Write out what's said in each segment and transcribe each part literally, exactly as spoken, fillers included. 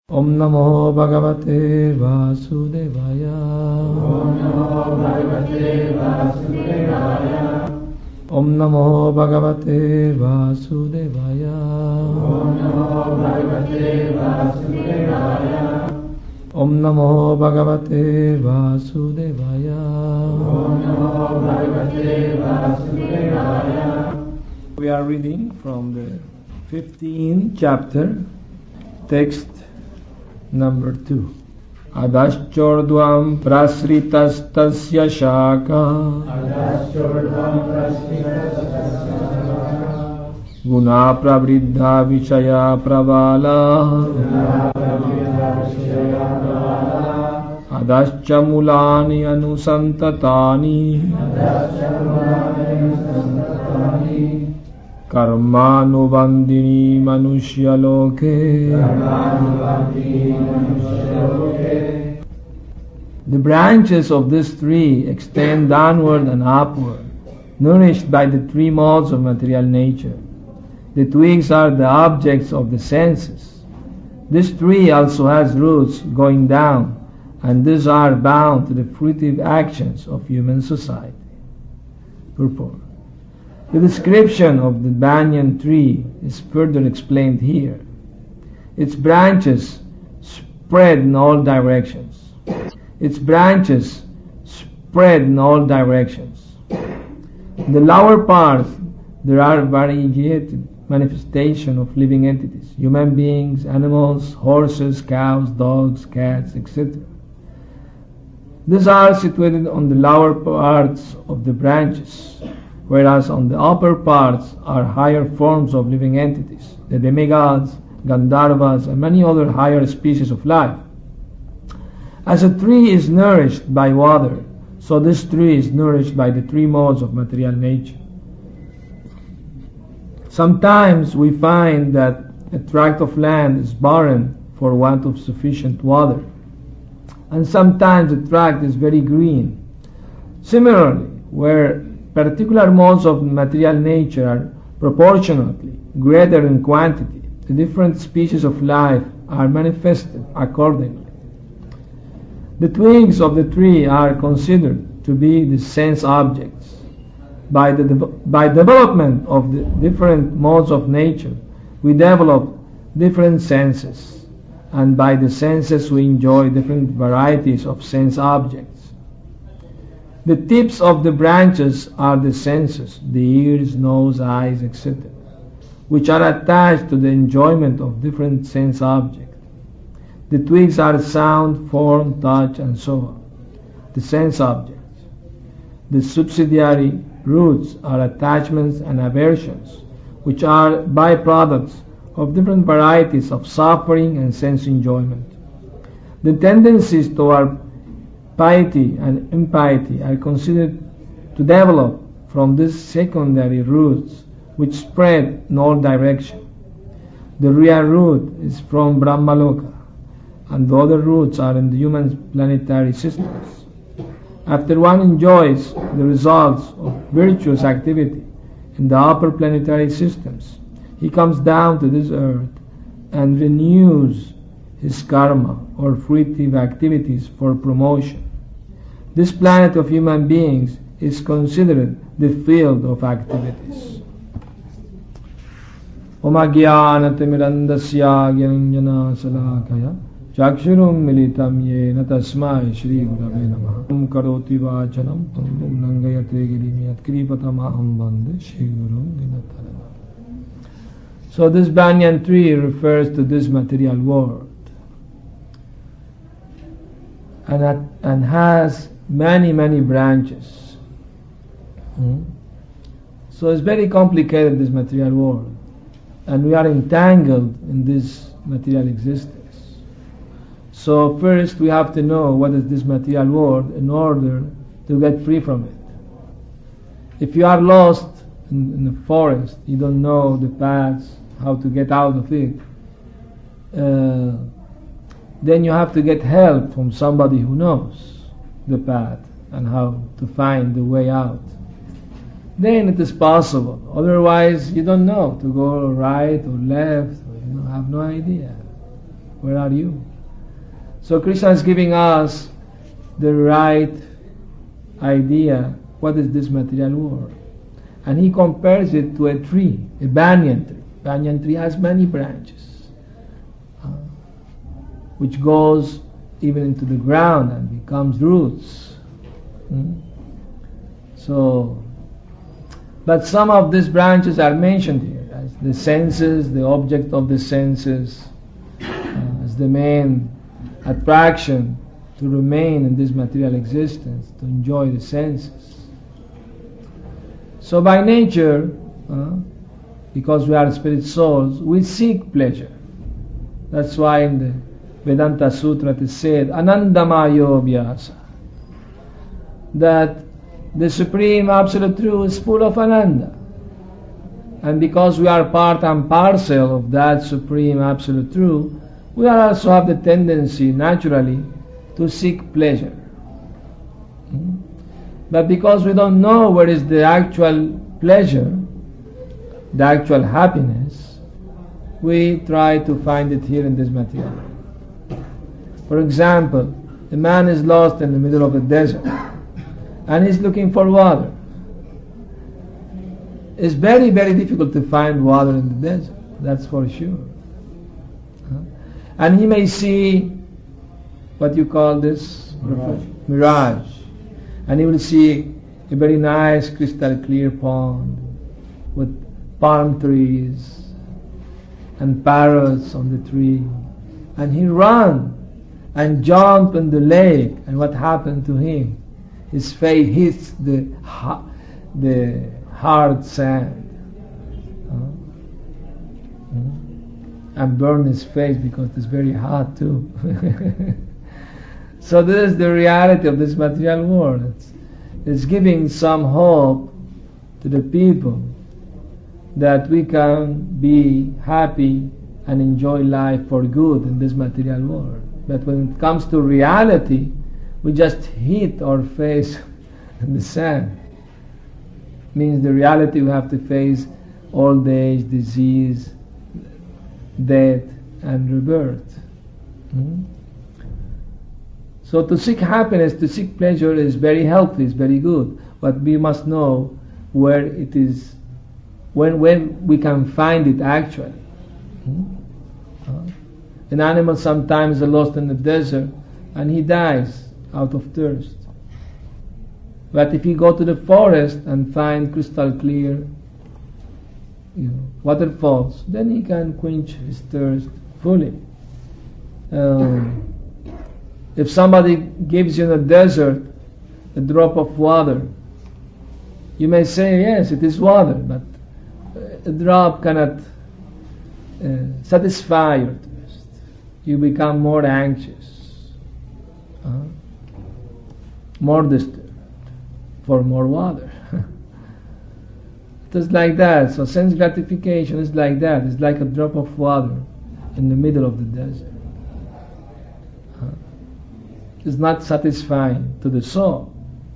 Om Namo Bhagavate Vasudevaya. Om Namo Bhagavate Vasudevaya. Om Namo Bhagavate Vasudevaya. Om Namo Bhagavate Vasudevaya. Om Namo Bhagavate Vasudevaya. Om Namo Bhagavate Vasudevaya. We are reading from the fifteenth chapter, text number two. Adaschordvam prasritastasya shaka Adaschordvam prasritastasya shaka guna pravriddha vishaya pravala guna pravriddha vishaya pravala adascha mulani anusantatani adascha mulani anusantatani karmanubandini manushya loke. karmanubandini manushya loke. The branches of this tree extend downward and upward, nourished by the three modes of material nature. The twigs are the objects of the senses. This tree also has roots going down, and these are bound to the fruitive actions of human society. Purport. The description of the banyan tree is further explained here. Its branches spread in all directions. Its branches spread in all directions. In the lower part, there are variegated manifestations of living entities, human beings, animals, horses, cows, dogs, cats, et cetera. These are situated on the lower parts of the branches, whereas on the upper parts are higher forms of living entities, the demigods, Gandharvas, and many other higher species of life. As a tree is nourished by water, so this tree is nourished by the three modes of material nature. Sometimes we find that a tract of land is barren for want of sufficient water, and sometimes the tract is very green. Similarly, where particular modes of material nature are proportionately greater in quantity, the different species of life are manifested accordingly. The twigs of the tree are considered to be the sense objects. By the de- by development of the different modes of nature, we develop different senses, and by the senses we enjoy different varieties of sense objects. The tips of the branches are the senses, the ears, nose, eyes, et cetera, which are attached to the enjoyment of different sense objects. The twigs are sound, form, touch, and so on, the sense objects. The subsidiary roots are attachments and aversions, which are byproducts of different varieties of suffering and sense enjoyment. The tendencies toward piety and impiety are considered to develop from these secondary roots, which spread in all directions. The real root is from Brahmaloka, and the other roots are in the human planetary systems. After one enjoys the results of virtuous activity in the upper planetary systems, he comes down to this earth and renews his karma or fruitive activities for promotion. This planet of human beings is considered the field of activities. Om Ajnanatirmirandasya Gyananjana Salakaya Chakshurum Militam Yena Tasmai Shri Gurave Namaha. Om Karoti Vachanam Pangum Nangayate Girim Yatkripatamahamam Bande Shri Gurum Dinatarana. So this banyan tree refers to this material world, and, at, and has many, many branches. Hmm? So it's very complicated, this material world, and we are entangled in this material existence. So first we have to know what is this material world in order to get free from it. If you are lost in, in the forest, you don't know the paths, how to get out of it, uh, then you have to get help from somebody who knows the path and how to find the way out. Then it is possible. Otherwise, you don't know to go right or left, or you have no idea. Where are you? So Krishna is giving us the right idea. What is this material world? And he compares it to a tree, a banyan tree. Banyan tree has many branches, uh, which goes even into the ground and becomes roots. Hmm? So, but some of these branches are mentioned here as the senses, the object of the senses, uh, as the main attraction to remain in this material existence, to enjoy the senses. So by nature, uh, because we are spirit souls, we seek pleasure. That's why in the Vedanta Sutra it is said, Anandamayo Vyasa, that the Supreme Absolute Truth is full of Ananda. And because we are part and parcel of that Supreme Absolute Truth, we also have the tendency, naturally, to seek pleasure. Hmm? But because we don't know where is the actual pleasure, the actual happiness, we try to find it here in this material. For example, a man is lost in the middle of a desert and he's looking for water. It's very, very difficult to find water in the desert, that's for sure. And he may see what you call this mirage. mirage. And he will see a very nice crystal clear pond with palm trees and parrots on the tree. And he ran and jumped in the lake. And what happened to him? His face hits the the hard sand. Uh, and burned his face because it's very hot too. So this is the reality of this material world. It's, it's giving some hope to the people that we can be happy and enjoy life for good in this material world. But when it comes to reality, we just hit our face in the sand. Means the reality we have to face old age, disease, death and rebirth. Hmm? So to seek happiness, to seek pleasure is very healthy, is very good. But we must know where it is, when when we can find it actually. Hmm? Uh, an animal sometimes is lost in the desert and he dies out of thirst. But if he go to the forest and find crystal clear, you know, waterfalls, then he can quench his thirst fully. Um, if somebody gives you in the desert a drop of water, you may say, yes, it is water, but a drop cannot uh, satisfy your thirst. You become more anxious, uh, more disturbed for more water. Just like that. So sense gratification is like that. It's like a drop of water in the middle of the desert. Uh, it's not satisfying to the soul.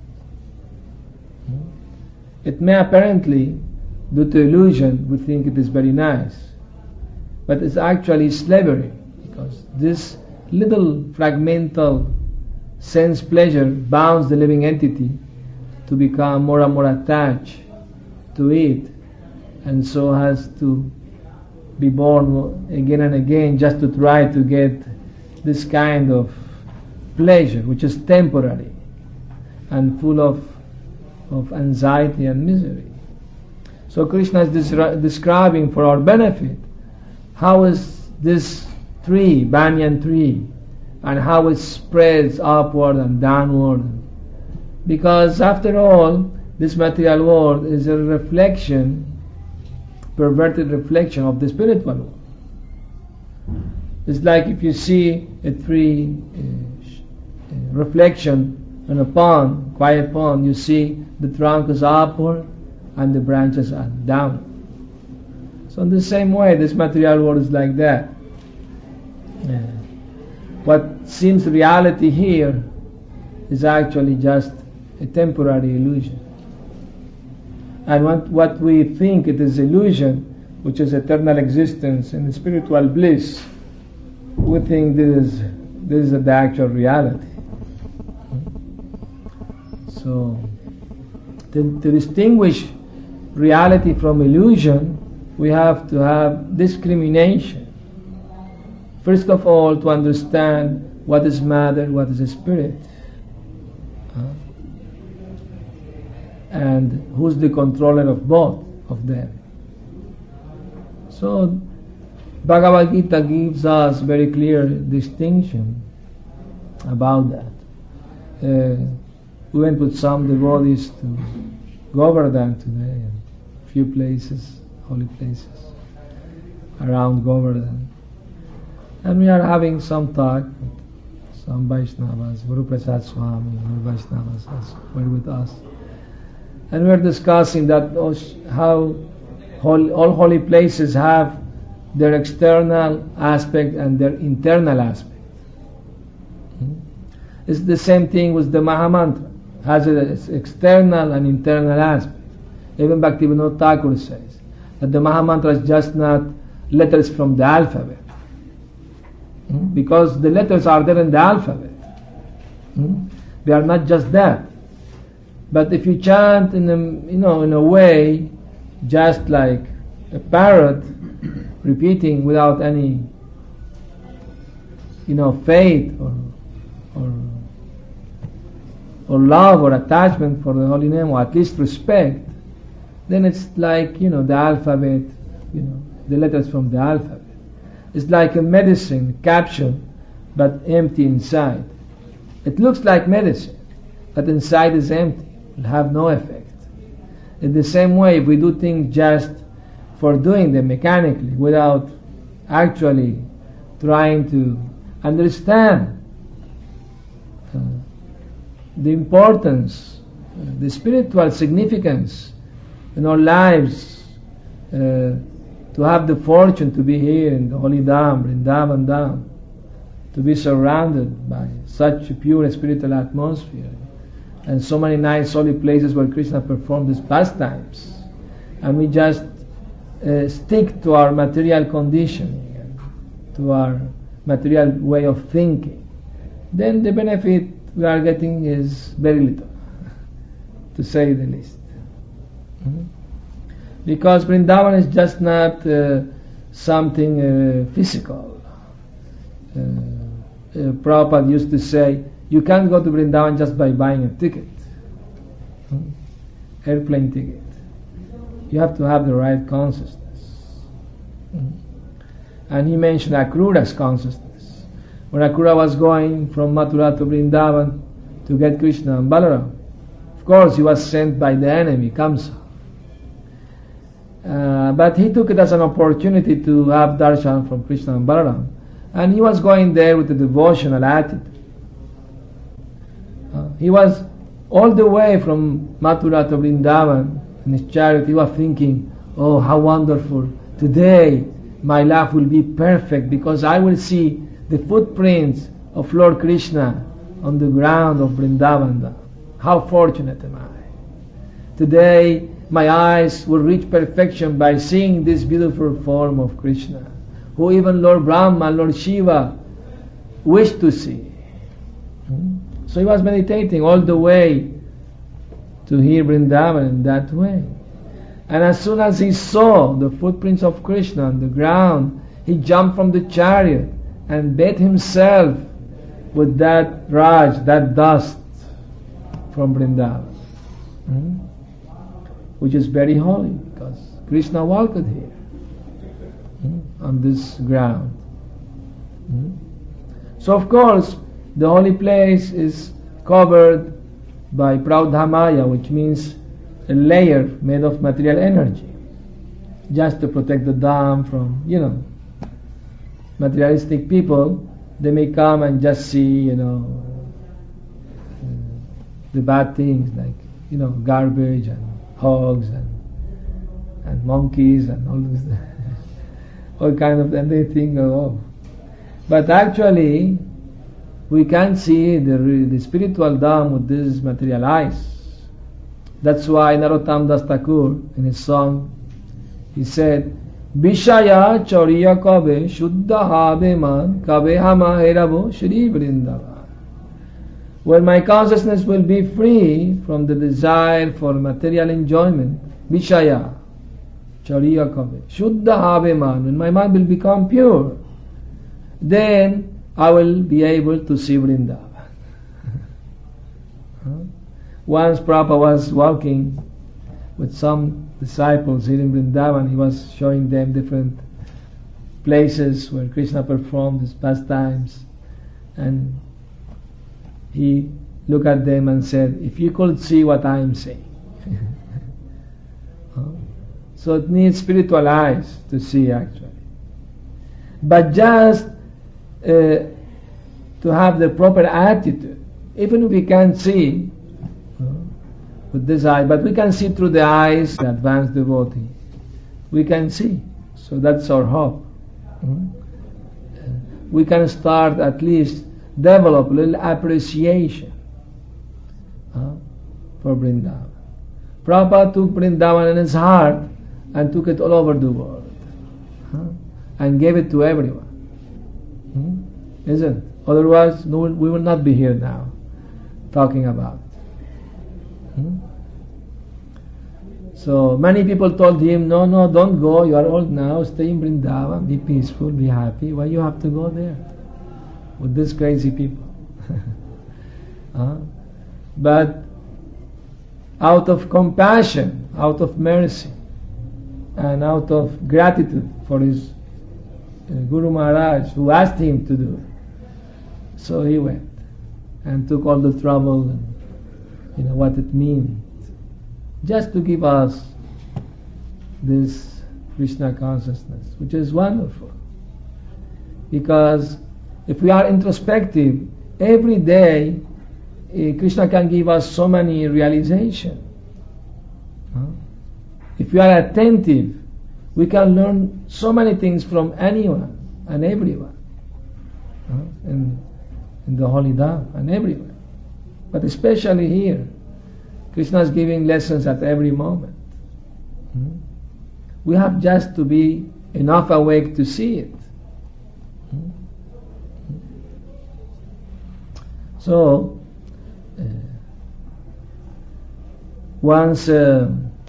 It may apparently, due to illusion, we think it is very nice. But it's actually slavery, because this little fragmental sense pleasure bounds the living entity to become more and more attached to it, and so has to be born again and again just to try to get this kind of pleasure, which is temporary and full of of anxiety and misery. So Krishna is des- describing for our benefit how is this tree, banyan tree, and how it spreads upward and downward. Because after all, this material world is a reflection, perverted reflection of the spiritual world. It's like if you see a tree uh, reflection in a pond, quiet pond, you see the trunk is upward and the branches are down. So in the same way, this material world is like that. Yeah. What seems reality here is actually just a temporary illusion. And what, what we think it is illusion, which is eternal existence and spiritual bliss, we think this is, this is the actual reality. So, to, to distinguish reality from illusion, we have to have discrimination. First of all, to understand what is matter, what is spirit, uh, and who's the controller of both of them. So, Bhagavad Gita gives us very clear distinction about that. Uh, we went with some devotees to Govardhan today, and a few places, holy places around Govardhan. And we are having some talk with some Vaishnavas, Guru Prasad Swami, and Vaishnavas were with us. And we are discussing that how all, all holy places have their external aspect and their internal aspect. It's the same thing with the Mahamantra. It has its external and internal aspect. Even Bhaktivinoda Thakur says that the Mahamantra is just not letters from the alphabet. Because the letters are there in the alphabet. They are not just that. But if you chant in a, you know, in a way, just like a parrot, repeating without any, you know, faith or, or or love or attachment for the holy name, or at least respect, then it's like, you know, the alphabet, you know, the letters from the alphabet. It's like a medicine capsule, but empty inside. It looks like medicine, but inside is empty. It will have no effect. In the same way, if we do things just for doing them mechanically, without actually trying to understand uh, the importance, uh, the spiritual significance in our lives, uh, to have the fortune to be here in the holy Dham, Vrindavan Dham, to be surrounded by such a pure spiritual atmosphere, and so many nice holy places where Krishna performed his pastimes, and we just uh, stick to our material conditioning, to our material way of thinking, then the benefit we are getting is very little, to say the least. Mm-hmm. Because Vrindavan is just not uh, something uh, physical. Uh, uh, Prabhupada used to say, you can't go to Vrindavan just by buying a ticket, hmm? airplane ticket. You have to have the right consciousness. Hmm? And he mentioned Akrura's consciousness. When Akrura was going from Mathura to Vrindavan to get Krishna and Balaram, of course he was sent by the enemy, Kamsa. Uh, but he took it as an opportunity to have darshan from Krishna and Balaram. And he was going there with a devotional attitude. Uh, he was all the way from Mathura to Vrindavan in his chariot. He was thinking, oh, how wonderful. Today my life will be perfect because I will see the footprints of Lord Krishna on the ground of Vrindavan. How fortunate am I. Today my eyes will reach perfection by seeing this beautiful form of Krishna, who even Lord Brahma and Lord Shiva wished to see. So he was meditating all the way to hear Vrindavan in that way. And as soon as he saw the footprints of Krishna on the ground, he jumped from the chariot and bathed himself with that raj, that dust from Vrindavan. Hmm? Which is very holy because Krishna walked here hmm, on this ground. Hmm. So of course the holy place is covered by Praudhamaya, which means a layer made of material energy, just to protect the Dham from, you know, materialistic people. They may come and just see, you know, the bad things like, you know, garbage and hogs and and monkeys and all this, all kind of, and they think, oh. But actually, we can't see the the spiritual Dham with this material eyes. That's why Narottam Das Thakur, in his song, he said, Vishaya Chariya Kabe Shuddha Habe Man Kabe Hama Herabo Shri Vrindavan. When my consciousness will be free from the desire for material enjoyment, Vishaya Chariya Kabe Shuddha Habe Man, when my mind will become pure, then I will be able to see Vrindavan. Once Prabhupada was walking with some disciples here in Vrindavan. He was showing them different places where Krishna performed his pastimes, and he looked at them and said, if you could see what I am saying. So it needs spiritual eyes to see actually. But just uh, to have the proper attitude, even if we can't see with this eye, but we can see through the eyes, the advanced devotee. We can see. So that's our hope. Hmm? We can start at least develop a little appreciation uh, for Vrindavan. Prabhupada took Vrindavan in his heart and took it all over the world. Huh? And gave it to everyone. Hmm? Isn't it? Otherwise, no, we will not be here now talking about it. Hmm? So many people told him, no, no, don't go, you are old now, stay in Vrindavan, be peaceful, be happy. Why you have to go there with these crazy people? uh, but out of compassion, out of mercy, and out of gratitude for his uh, Guru Maharaj who asked him to do it, so he went and took all the trouble and you know what it means, just to give us this Krishna consciousness, which is wonderful. Because if we are introspective, every day eh, Krishna can give us so many realizations. Huh? If we are attentive, we can learn so many things from anyone and everyone, huh? in, in the holy Dham and everywhere. But especially here, Krishna is giving lessons at every moment. Hmm? We have just to be enough awake to see it. Hmm? So, uh, once uh,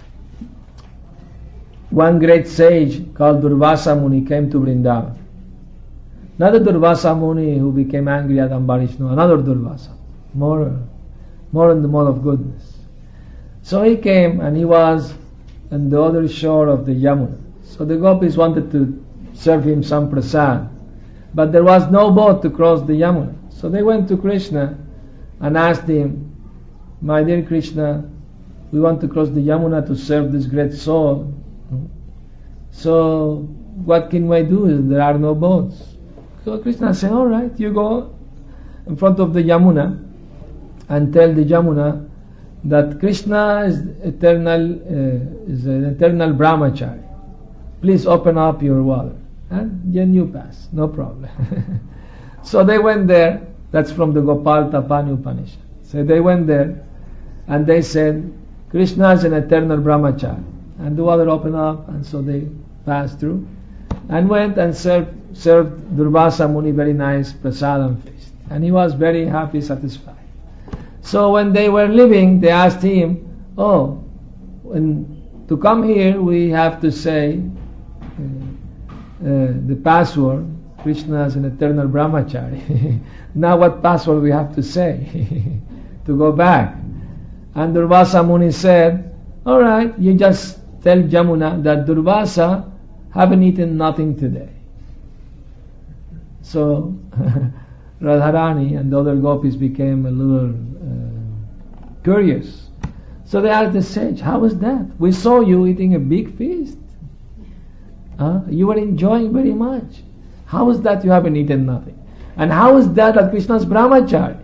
one great sage called Durvasa Muni came to Vrindavan. Not the Durvasa Muni who became angry at Ambarishnu, another Durvasa, more more in the mode of goodness. So he came and he was on the other shore of the Yamuna. So the gopis wanted to serve him some prasad, but there was no boat to cross the Yamuna. So they went to Krishna and asked him, my dear Krishna, we want to cross the Yamuna to serve this great soul. So what can we do? There are no boats. So Krishna said, all right, you go in front of the Yamuna and tell the Yamuna that Krishna is eternal, uh, is an eternal brahmachari. Please open up your water, and then you pass, no problem. So they went there. That's from the Gopal Tapani Upanishad. So they went there, and they said, Krishna is an eternal brahmachari, and the water opened up, and so they passed through, and went and served, served Durvasa Muni very nice prasadam feast, and he was very happy, satisfied. So when they were leaving, they asked him, oh, when, to come here we have to say uh, uh, the password, Krishna is an eternal brahmachari. Now what password we have to say to go back? And Durvasa Muni said, all right, you just tell Jamuna that Durvasa haven't eaten nothing today. So Radharani and the other gopis became a little uh, curious. So they asked the sage, how is that? We saw you eating a big feast. Uh, you were enjoying very much. How is that you haven't eaten nothing? And how is that that Krishna's brahmachari?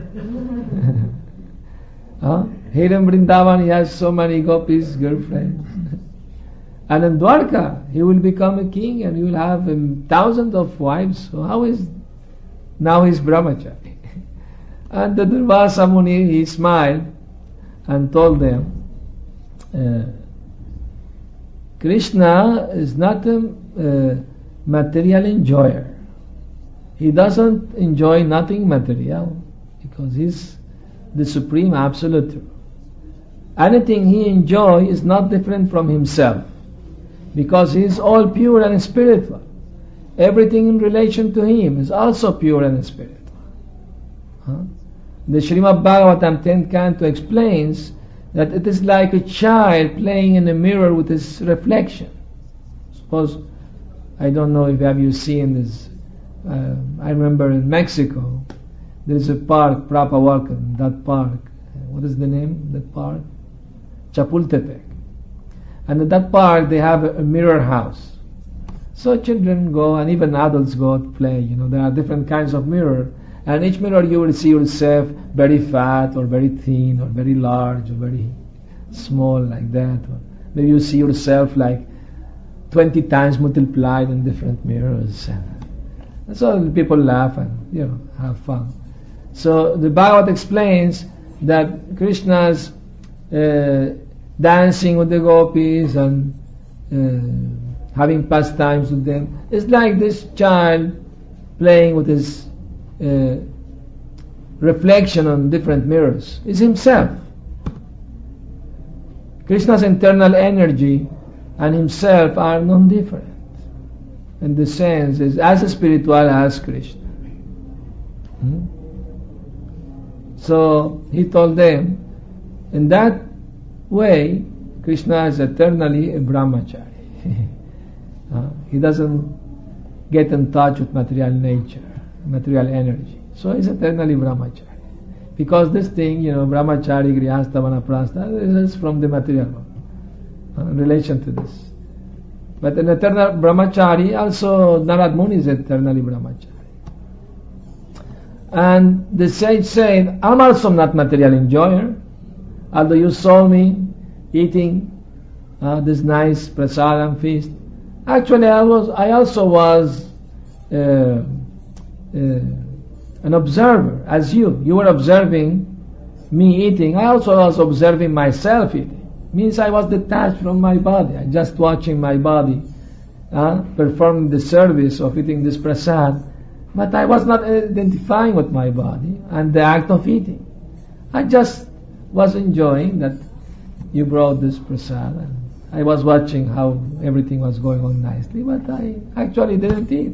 uh, here in Vrindavan he has so many gopis, girlfriends. And in Dwarka he will become a king and he will have um, thousands of wives. So how is now he's brahmachari? And the Durvasa Muni, he smiled and told them, uh, Krishna is not a uh, material enjoyer. He doesn't enjoy nothing material because he's the supreme absolute truth. Anything he enjoys is not different from himself because he is all pure and spiritual. Everything in relation to him is also pure and spiritual. Huh? The Srimad Bhagavatam tenth Canto explains that it is like a child playing in a mirror with his reflection. Suppose, I don't know if have you seen this, uh, I remember in Mexico, there is a park, Prapahualcan, that park. What is the name of that park? Chapultepec. And in that park they have a, a mirror house. So children go and even adults go to play. You know, there are different kinds of mirror. And each mirror you will see yourself very fat or very thin or very large or very small like that. Or maybe you see yourself like twenty times multiplied in different mirrors. And so people laugh and, you know, have fun. So the Bhagavad explains that Krishna's uh, dancing with the gopis and uh, having pastimes with them is like this child playing with his uh, reflection on different mirrors. Is himself. Krishna's internal energy and himself are non-different. In the sense is as spiritual as Krishna. Hmm? So he told them, in that way, Krishna is eternally a brahmachari. uh, he doesn't get in touch with material nature, material energy. So he's eternally brahmachari. Because this thing, you know, brahmachari, grihastha, vanaprastha, is from the material world, uh, in relation to this. But an eternal brahmachari, also Narad Muni is eternally brahmachari. And the sage said, I'm also not material enjoyer. Although you saw me eating uh, this nice prasadam feast, actually I was, I also was uh, uh, an observer, as you. You were observing me eating. I also was observing myself eating. Means I was detached from my body. I just watching my body uh, performing the service of eating this prasad. But I was not identifying with my body and the act of eating. I just was enjoying that you brought this prasad, and I was watching how everything was going on nicely, but I actually didn't eat.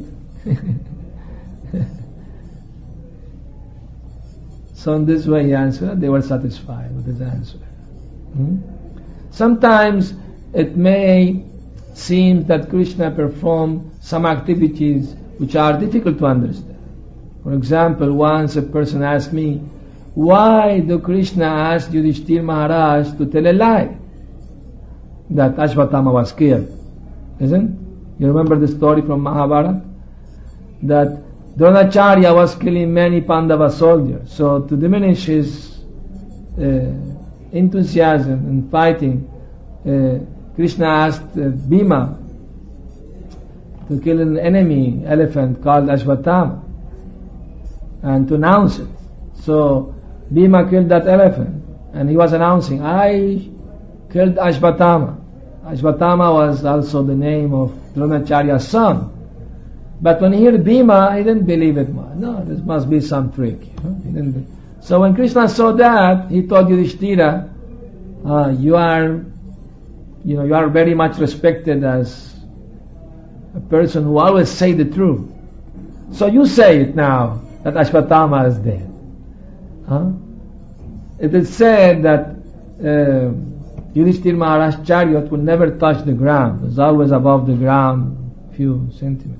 So in this way he answered, they were satisfied with his answer. Hmm? Sometimes it may seem that Krishna performed some activities which are difficult to understand. For example, once a person asked me, why do Krishna ask Yudhishthira Maharaj to tell a lie? That Ashvatthama was killed. Isn't? You remember the story from Mahabharata? That Dronacharya was killing many Pandava soldiers. So to diminish his uh, enthusiasm in fighting, uh, Krishna asked uh, Bhima to kill an enemy elephant called Ashvatthama and to announce it. So Bhima killed that elephant and he was announcing, I killed Ashvatthama. Ashvatthama was also the name of Dronacharya's son. But when he heard Bhima, he didn't believe it much. No, this must be some trick. You know? He didn't be- so when Krishna saw that, he told Yudhishthira, uh, you are, you know, you are very much respected as a person who always say the truth. So you say it now that Ashvatthama is dead. Huh? It is said that uh, Yudhishthira Maharaj's chariot will never touch the ground. It was always above the ground, few centimeters.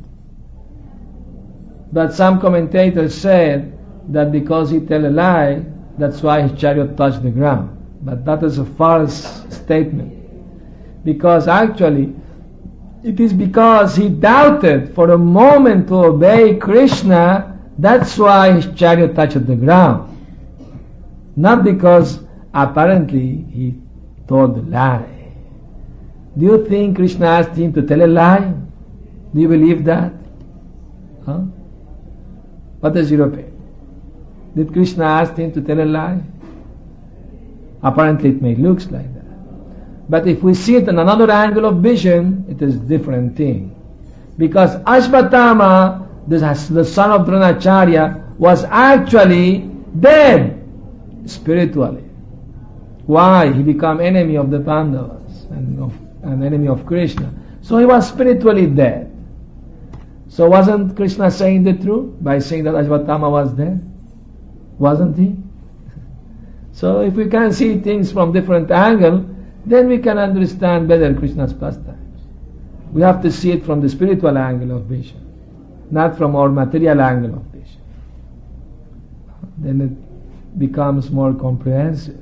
But some commentators said that because he tell a lie, that's why his chariot touched the ground. But that is a false statement. Because actually, it is because he doubted for a moment to obey Krishna, that's why his chariot touched the ground. Not because apparently he told a lie. Do you think Krishna asked him to tell a lie? Do you believe that? Huh? What is your opinion? Did Krishna ask him to tell a lie? Apparently it may look like that. But if we see it in another angle of vision, it is a different thing. Because Ashvatthama, the, the son of Dronacharya, was actually dead spiritually. Why? He became enemy of the Pandavas and of, an enemy of Krishna. So he was spiritually dead. So wasn't Krishna saying the truth by saying that Ashvatthama was dead? Wasn't he? So if we can see things from different angle, then we can understand better Krishna's pastimes. We have to see it from the spiritual angle of vision, not from our material angle of vision. Then it becomes more comprehensive.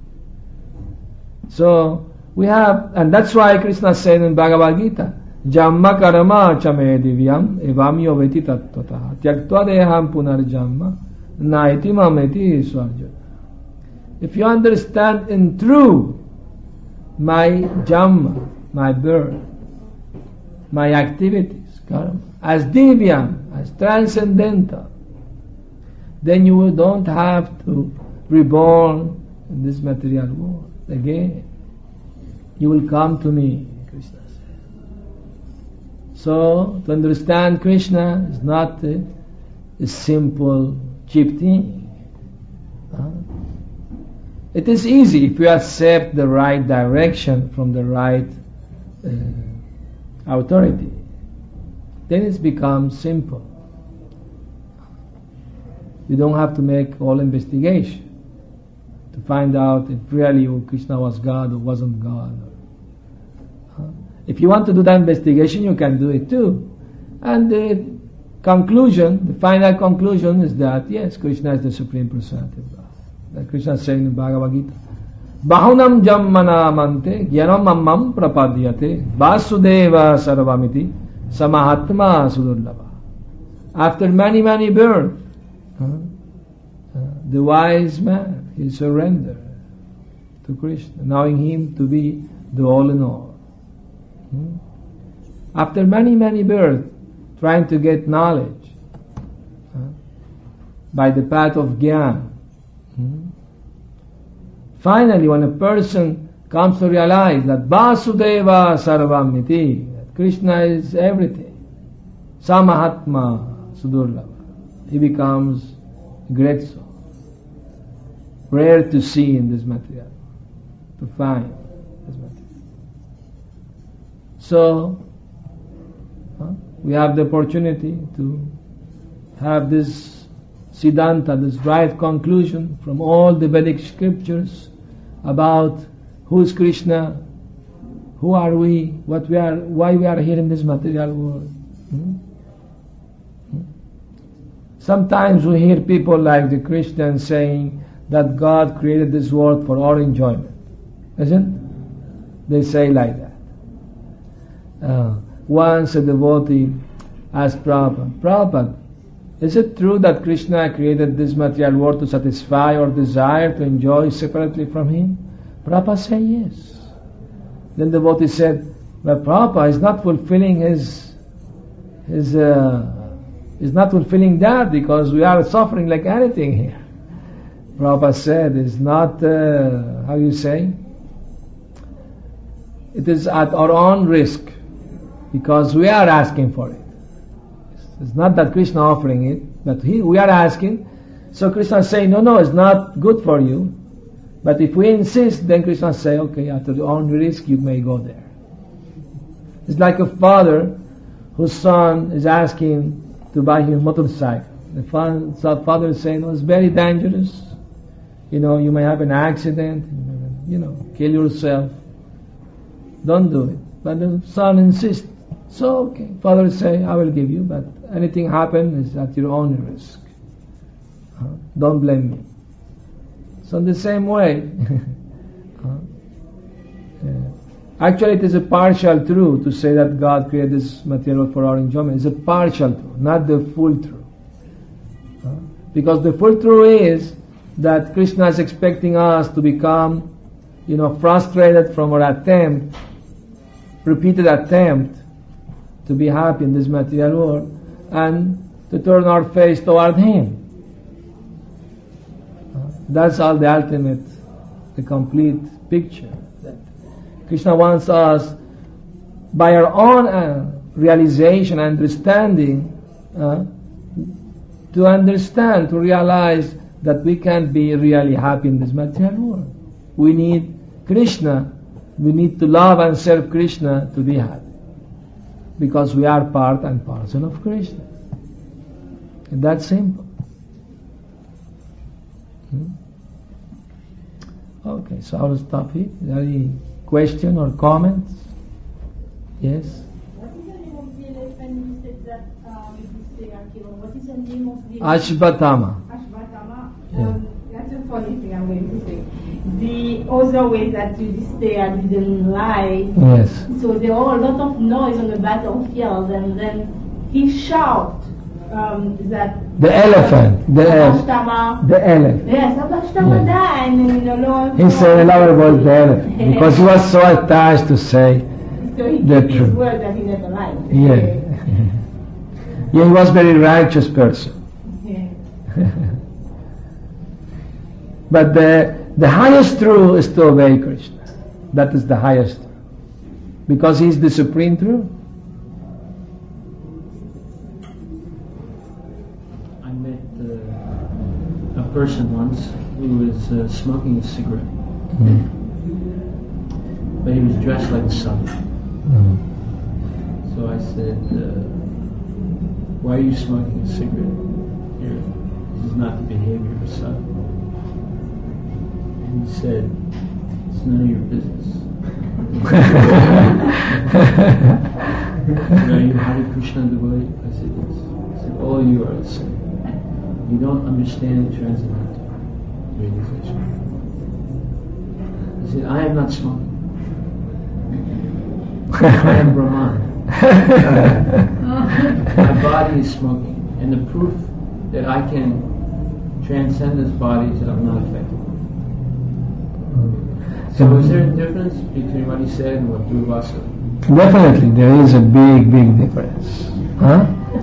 So we have, and that's why Krishna said in Bhagavad Gita, Jamma karma chame divyam evamyo veti tattvata tyaktva deham punarjamma naiti mameti swarjuna. If you understand in truth my jamma, my birth, my activities, karma, as divyam, as transcendental, then you don't have to reborn in this material world again. You will come to me, Krishna said. So, to understand Krishna is not a, a simple, cheap thing. Huh? It is easy if you accept the right direction from the right uh, authority. Then it becomes simple. You don't have to make all investigation to find out if really Krishna was God or wasn't God. If you want to do that investigation, you can do it too. And the conclusion, the final conclusion is that, yes, Krishna is the Supreme Personality of God. That Krishna is saying in Bhagavad Gita, Bahunam jammana mante jnanam mammam prapadyate vasudeva sarvamiti samahatma sudurlava. After many, many births, huh, uh, the wise man, he surrendered to Krishna, knowing him to be the all in all. Hmm? After many, many births, trying to get knowledge huh, by the path of Jnana. Hmm? Finally, when a person comes to realize that Vasudeva Sarvamiti, that Krishna is everything, Samahatma Sudurlava, he becomes a great soul. Rare to see in this material, to find this material. So, huh, we have the opportunity to have this Siddhanta, this right conclusion from all the Vedic scriptures about who is Krishna, who are we, what we are, why we are here in this material world. Hmm? Hmm? Sometimes we hear people like the Christians saying that God created this world for our enjoyment. Isn't? They say like that. Uh, once a devotee asked Prabhupada, Prabhupada, is it true that Krishna created this material world to satisfy our desire to enjoy separately from Him? Prabhupada said yes. Then the devotee said, but Prabhupada is not fulfilling his, his, uh, is not fulfilling that because we are suffering like anything here. Prabhupada said, it's not, uh, how you say? It is at our own risk because we are asking for it. It's not that Krishna offering it, but he, we are asking. So Krishna is saying, no, no, it's not good for you. But if we insist, then Krishna say, okay, at your own risk, you may go there. It's like a father whose son is asking to buy him a motorcycle. The father is saying, oh, it's very dangerous. You know, you may have an accident, you know, kill yourself. Don't do it. But the son insists. So, okay, father say, I will give you, but anything happen is at your own risk. Uh, don't blame me. So in the same way, uh, yeah. Actually it is a partial truth to say that God created this material for our enjoyment. It's a partial truth, not the full truth. Uh, because the full truth is that Krishna is expecting us to become, you know, frustrated from our attempt, repeated attempt to be happy in this material world, and to turn our face toward Him. That's all the ultimate, the complete picture. That Krishna wants us, by our own uh, realization, understanding, uh, to understand, to realize that we can't be really happy in this material world. We need Krishna. We need to love and serve Krishna to be happy, because we are part and parcel of Krishna. It's that simple. Hmm? Okay, so I'll stop it. Is there any question or comments? Yes? What is the name of the elephant you said that um, it is Akira? What is the name of the Ashvatthama. Ashvatthama? Yeah. Um, that's a funny thing I'm going to say. The other way that you say I didn't lie. Yes. So there are a lot of noise on the battlefield, and then he shouted um, that The elephant. The, Abhashtama. the elephant. Yes, Abhashtama Yeah. died, and then, you know, He said another was the elephant, because he was so attached to say so he the kept his truth. word that he never lied. Yeah. Yeah, he was a very righteous person. Yeah. But the the highest truth is to obey Krishna. That is the highest truth, because he is the supreme truth. I met uh, a person once who was uh, smoking a cigarette, Mm. but he was dressed like a son. Mm. So I said, uh, "Why are you smoking a cigarette? Here, this is not the behavior of a son." And he said, "It's none of your business." Are you Hare Krishna devotee? I said, yes. I said, all you are the same. You don't understand transcendental realization. I said, I am not smoking. I am Brahman. My body is smoking. And the proof that I can transcend this body is that I'm not affected. So is there a difference between what he said and what Dhruva said? Definitely, there is a big, big difference. Huh?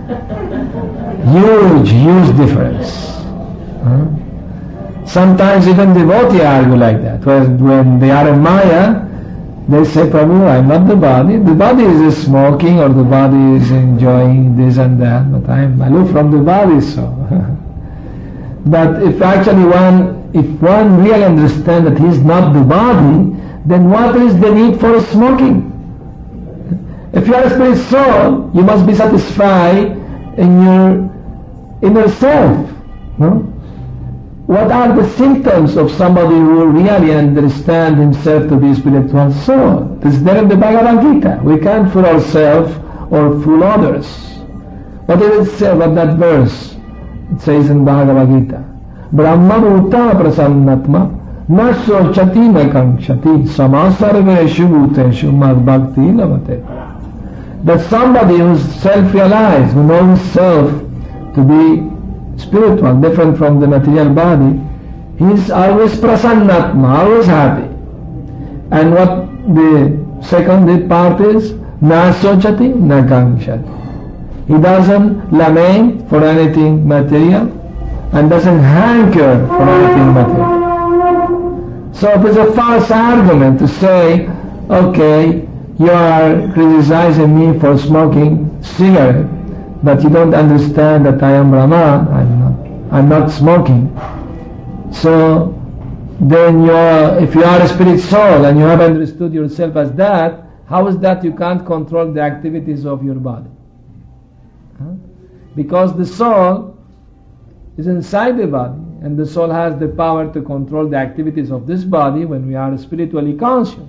Huge, huge difference. Huh? Sometimes even devotees argue like that. When, when they are in Maya, they say, Prabhu, I'm not the body. The body is smoking, or the body is enjoying this and that, but I'm aloof from the body, so. But if actually one, if one really understands that he's not the body, then what is the need for smoking? If you are a spirit soul, you must be satisfied in your inner self. No? What are the symptoms of somebody who really understands himself to be a spiritual soul? It is there in the Bhagavad Gita. We can't fool ourselves or fool others. What did it say about that verse? It says in Bhagavad Gita, Brahma Bhuta Prasannatma Na Sochati Na Kankshati Samasarveshu Bhuteshu Mad Bhakti Lavate. That somebody who is self-realized, who knows himself to be spiritual, different from the material body, he is always prasannatma, always happy. And what the second part is, na sochati, na kankshati. He doesn't lament for anything material and doesn't hanker for anything material. So it is a false argument to say, okay, you are criticizing me for smoking cigarette, but you don't understand that I am Brahman, I'm not, I'm not smoking. So then you're, if you are a spirit soul and you have understood yourself as that, how is that you can't control the activities of your body? Huh? Because the soul is inside the body, and the soul has the power to control the activities of this body when we are spiritually conscious.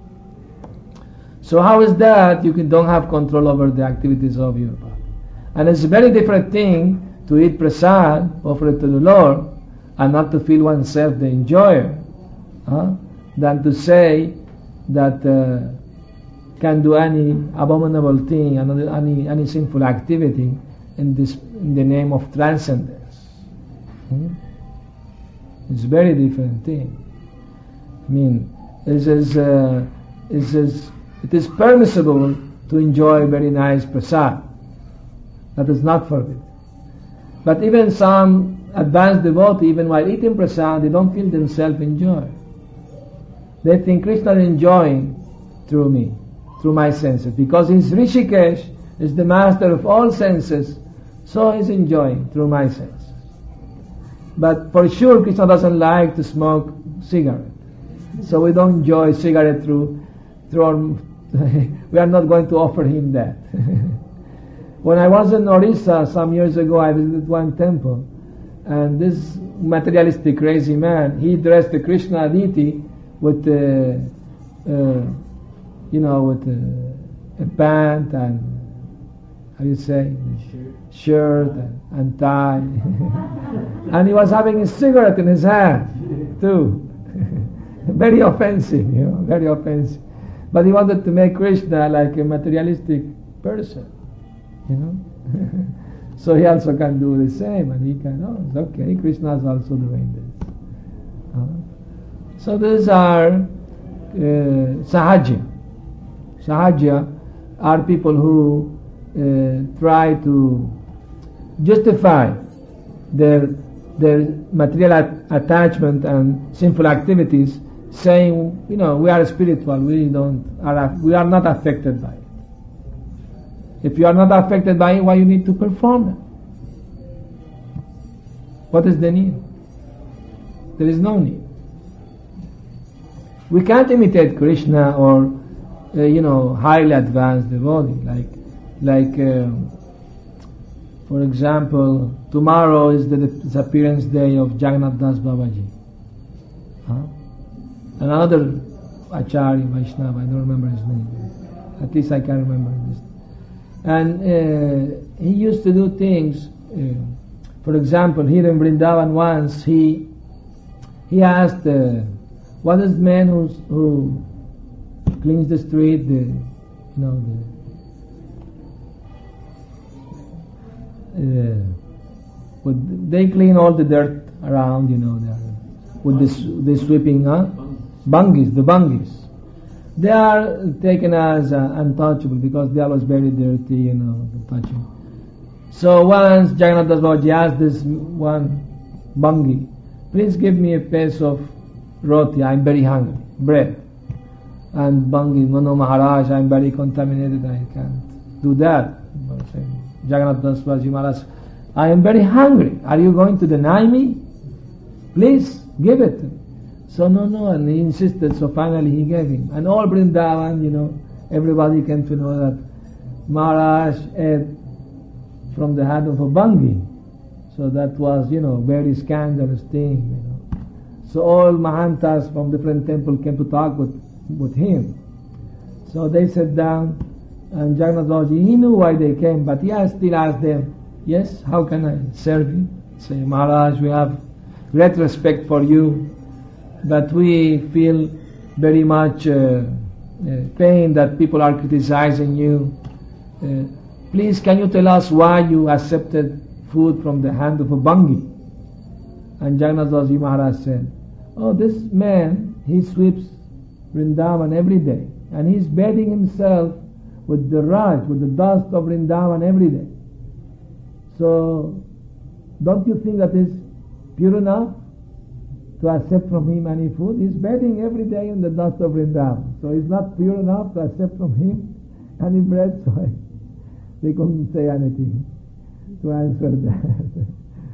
So how is that you can, don't have control over the activities of your body? And it's a very different thing to eat prasad, offer it to the Lord, and not to feel oneself the enjoyer, huh? than to say that uh, can do any abominable thing, any any sinful activity in this in the name of transcendence. Hmm? It's a very different thing. I mean, it is uh, it is it is permissible to enjoy very nice prasad. That is not forbidden. But even some advanced devotees, even while eating prasad, they don't feel themselves enjoy. They think Krishna is enjoying through me, through my senses. Because in Rishikesh, is the master of all senses, so he's enjoying through my senses. But for sure Krishna doesn't like to smoke cigarette. So we don't enjoy cigarette through, through our, we are not going to offer him that. When I was in Orissa some years ago, I visited one temple, and this materialistic crazy man, he dressed the Krishna deity with uh, uh, you know, with a, a pant and, how do you say, shirt, shirt and, and tie. And he was having a cigarette in his hand too. Very offensive, you know, very offensive. But he wanted to make Krishna like a materialistic person, you know. So he also can do the same, and he can, oh, it's okay, Krishna is also doing this. Uh, so these are uh, Sahaja. Sahaja are people who uh, try to justify their their material at- attachment and sinful activities, saying, you know, we are spiritual, we don't are we are not affected by it. If you are not affected by it, why you need to perform it? What is the need? There is no need. We can't imitate Krishna or uh, you know, highly advanced devotee. Like, like uh, for example, tomorrow is the disappearance day of Jagannath Das Babaji. Huh? Another Acharya Vaishnava, I don't remember his name. At least I can remember this. And uh, he used to do things. Uh, for example, here in Vrindavan once he he asked, uh, what is the man who's, who cleans the street? The you know the uh, with, they clean all the dirt around, you know, with this the sweeping, huh? Bungis, the bungis. They are taken as uh, untouchable because they are always very dirty, you know, touching. So once Jagannath Das Babaji asked this one bungi, please give me a piece of roti, I'm very hungry, bread. And bungi, no, no, Maharaj, I'm very contaminated, I can't do that. Jagannath Das Babaji Maharaj, I am very hungry, are you going to deny me? Please give it to me. So no, no, and he insisted, so finally he gave him. And all Vrindavan, you know, everybody came to know that Maharaj ate from the hand of a bungi. So that was, you know, very scandalous thing, you know. So all Mahantas from different temples came to talk with, with him. So they sat down, and Jagannath Babaji, he knew why they came, but he still asked them, yes, how can I serve you? Say, Maharaj, we have great respect for you, but we feel very much uh, uh, pain that people are criticizing you. Uh, please, can you tell us why you accepted food from the hand of a bungi? And Jagannath Babaji Maharaj said, oh, this man, he sweeps Vrindavan every day, and he's bathing himself with the raj, with the dust of Vrindavan every day. So, don't you think that is pure enough to accept from him any food? He's bathing every day in the dust of Vrindavan. So it's not pure enough to accept from him any bread. So I, they couldn't say anything to answer that.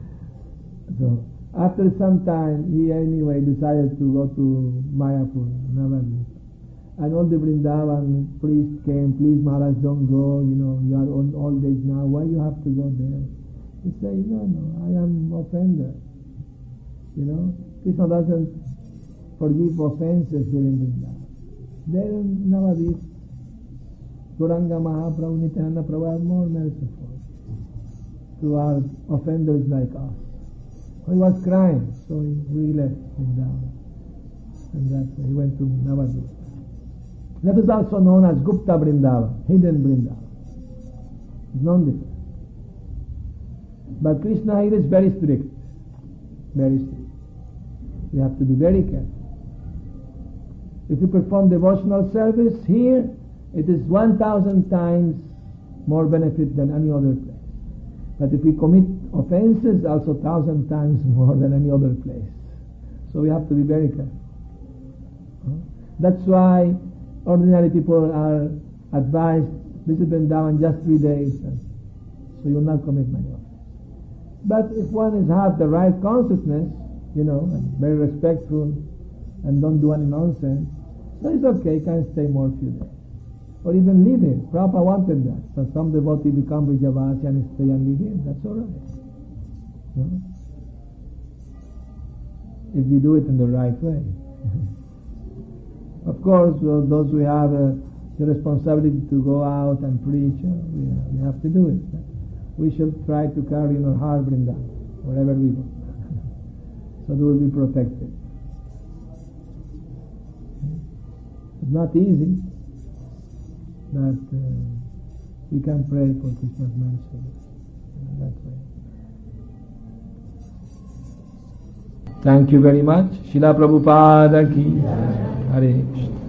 So after some time, he anyway decided to go to Mayapur, Navadvip. And all the Vrindavan priests came, please Maharaj, don't go, you know, you are on old age now, why you have to go there? He said, no, no, I am offended. You know, Krishna doesn't forgive offenses here in Vrindavan. There in Navadvip, Gauranga Mahaprabhu, Nityananda Prabhu are more merciful to our offenders like us. He was crying, so he left Vrindavan. And that's why he went to Navadvip. That is also known as Gupta Vrindavan, hidden Vrindavan. It's known different. But Krishna here is very strict. Very strict. We have to be very careful. If you perform devotional service here, it is one thousand times more benefit than any other place. But if we commit offenses, also thousand times more than any other place. So we have to be very careful. That's why ordinary people are advised visit Vrindavan just three days, and so you will not commit many offenses. But if one is have the right consciousness, you know, and very respectful, and don't do any nonsense, then it's okay, can stay more a few days. Or even live in. Prabhupada wanted that. So some devotee become Vrijavasi and stay and live in. That's all right. You know? If you do it in the right way. Of course, well, those who have uh, the responsibility to go out and preach, uh, we, uh, we have to do it. But we should try to carry in our heart Vrindavan, wherever we go. So they will be protected. It's not easy, but uh, we can pray for Krishna's mercy in that way. Thank you very much. Srila Prabhupada ki Hare Krishna.